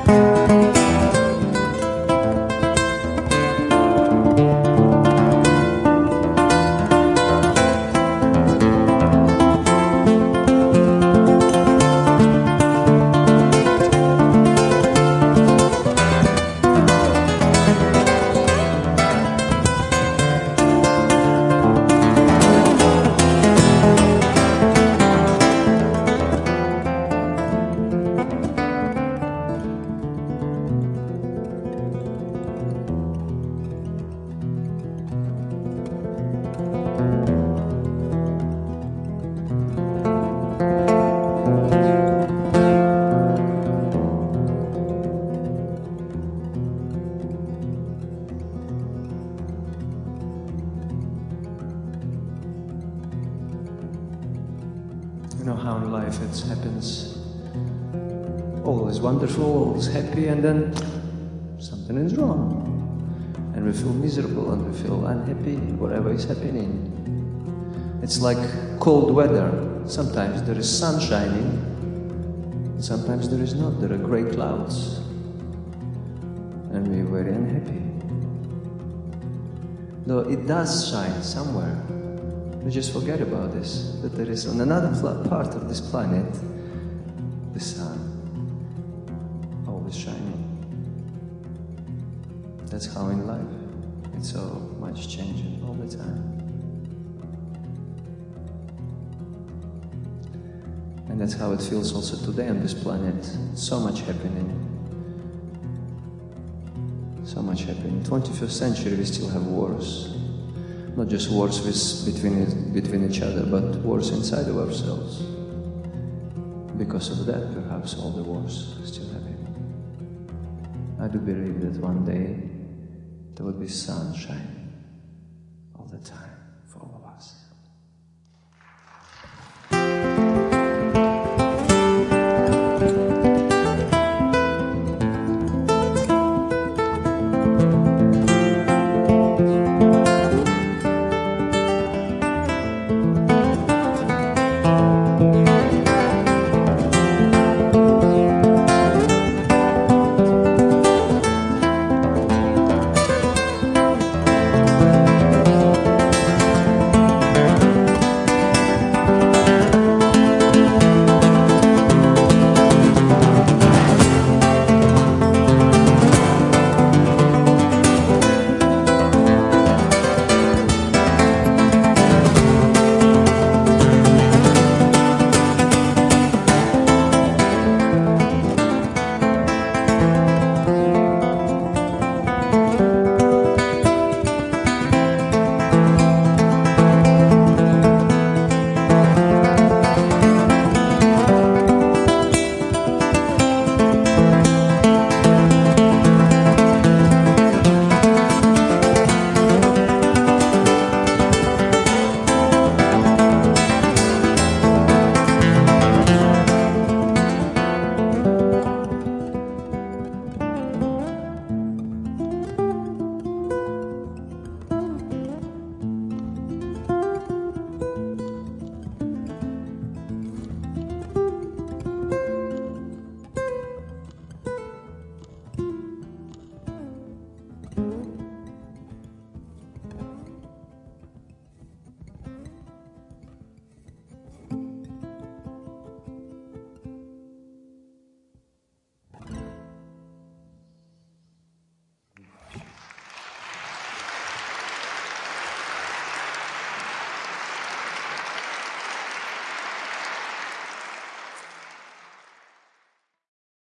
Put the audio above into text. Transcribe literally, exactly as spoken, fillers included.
You know how in life it happens. All is wonderful, all is happy, and then something is wrong. And we feel miserable and we feel unhappy, whatever is happening. It's like cold weather. Sometimes there is sun shining, sometimes there is not. There are grey clouds. And we're very unhappy. Though it does shine somewhere. We just forget about this, that there is on another part of this planet, the sun, always shining. That's how in life, it's so much changing all the time. And that's how it feels also today on this planet. So much happening. So much happening. twenty-first century, we still have wars. Not just wars with, between, between each other, but wars inside of ourselves. Because of that, perhaps all the wars still happening. I do believe that one day there will be sunshine.